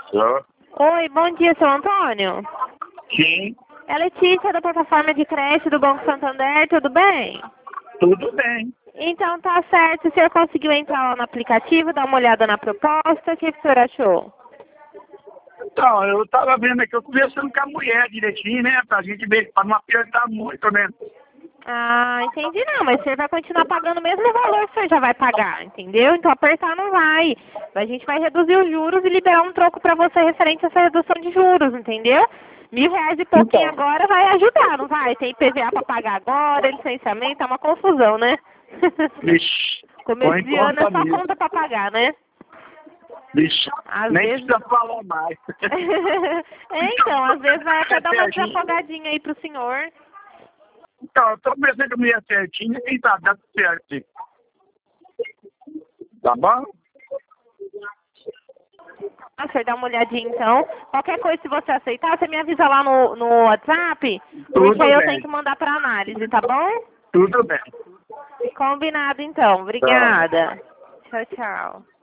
Alô? Oi, bom dia, seu Antônio. Sim, É Letícia da plataforma de creche do Banco Santander, tudo bem? tudo bem. Então tá certo, o senhor conseguiu entrar lá no aplicativo, dar uma olhada na proposta, o que o senhor achou? Então, eu tava vendo aqui, eu conversando com a mulher direitinho, né? Pra gente ver, pra não apertar muito, né? Ah, entendi não, mas o senhor vai continuar pagando o mesmo valor que o senhor já vai pagar, entendeu? Então apertar não vai. A gente vai reduzir os juros e liberar um troco pra você referente a essa redução de juros, entendeu? R$ 1.000 e pouquinho Então, agora vai ajudar, não vai? Tem IPVA pra pagar agora, licenciamento, é uma confusão, né? vixe, Começo põe de ano é conta só mesmo. conta pra pagar, né? Vixe, Às nem vezes... precisa falar mais. então, às vezes vai até dar uma Certinho. desafogadinha aí pro senhor. Então, eu tô conversando com a mulher certinho e tá dando certo. Tá bom? O senhor dá uma olhadinha então. Qualquer coisa, se você aceitar, você me avisa lá no WhatsApp, porque Tudo aí eu tenho bem, que mandar pra análise, tá bom? tudo bem. Combinado então. Tá. Obrigada. Tchau, tchau.